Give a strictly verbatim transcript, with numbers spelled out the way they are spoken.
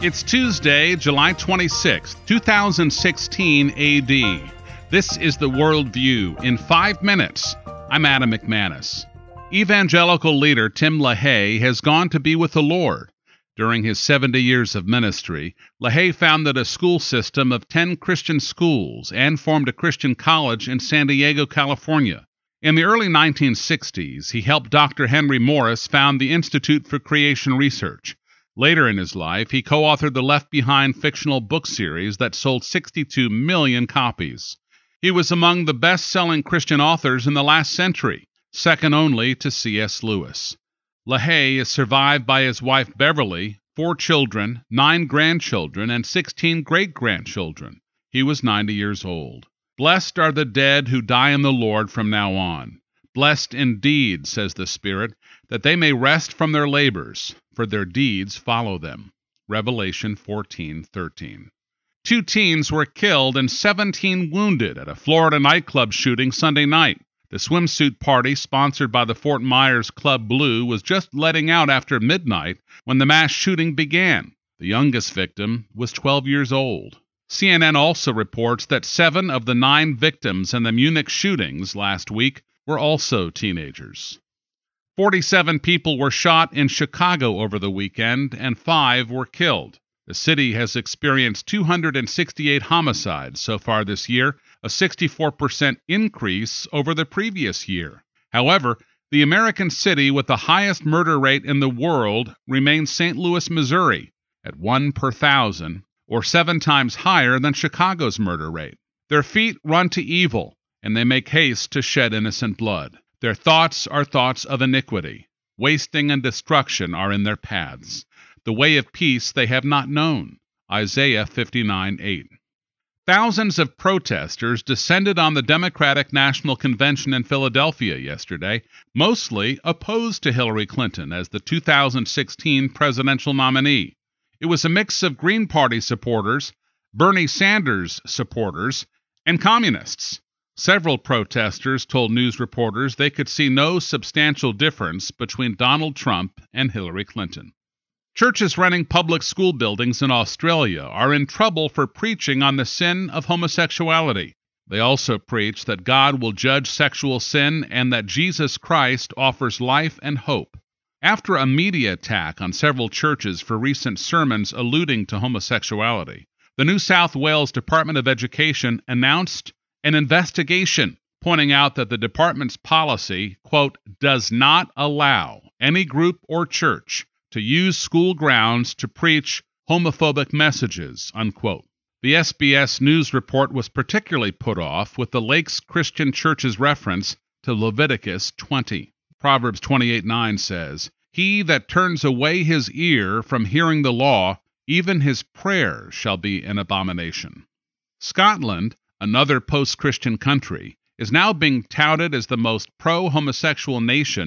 It's Tuesday, July twenty-sixth, two thousand sixteen A D. This is the World View in five minutes. I'm Adam McManus. Evangelical leader Tim LaHaye has gone to be with the Lord. During his seventy years of ministry, LaHaye founded a school system of ten Christian schools and formed a Christian college in San Diego, California. In the early nineteen sixties, he helped Doctor Henry Morris found the Institute for Creation Research. Later in his life, he co-authored the Left Behind fictional book series that sold sixty-two million copies. He was among the best-selling Christian authors in the last century, second only to C S Lewis. LaHaye is survived by his wife Beverly, four children, nine grandchildren, and sixteen great-grandchildren. He was ninety years old. Blessed are the dead who die in the Lord from now on. Blessed indeed, says the Spirit, that they may rest from their labors, for their deeds follow them. Revelation fourteen thirteen. Two teens were killed and seventeen wounded at a Florida nightclub shooting Sunday night. The swimsuit party, sponsored by the Fort Myers Club Blue, was just letting out after midnight when the mass shooting began. The youngest victim was twelve years old. C N N also reports that seven of the nine victims in the Munich shootings last week were also teenagers. forty-seven people were shot in Chicago over the weekend, and five were killed. The city has experienced two hundred sixty-eight homicides so far this year, a sixty-four percent increase over the previous year. However, the American city with the highest murder rate in the world remains Saint Louis, Missouri, at one per thousand, or seven times higher than Chicago's murder rate. Their feet run to evil, and they make haste to shed innocent blood. Their thoughts are thoughts of iniquity. Wasting and destruction are in their paths. The way of peace they have not known. Isaiah fifty-nine eight. Thousands of protesters descended on the Democratic National Convention in Philadelphia yesterday, mostly opposed to Hillary Clinton as the two thousand sixteen presidential nominee. It was a mix of Green Party supporters, Bernie Sanders supporters, and communists. Several protesters told news reporters they could see no substantial difference between Donald Trump and Hillary Clinton. Churches running public school buildings in Australia are in trouble for preaching on the sin of homosexuality. They also preach that God will judge sexual sin and that Jesus Christ offers life and hope. After a media attack on several churches for recent sermons alluding to homosexuality, the New South Wales Department of Education announced an investigation, pointing out that the department's policy, quote, does not allow any group or church to use school grounds to preach homophobic messages, unquote. The S B S News report was particularly put off with the Lakes Christian Church's reference to Leviticus twenty. Proverbs twenty-eight nine says, "He that turns away his ear from hearing the law, even his prayer shall be an abomination." Scotland, another post-Christian country, is now being touted as the most pro-homosexual nation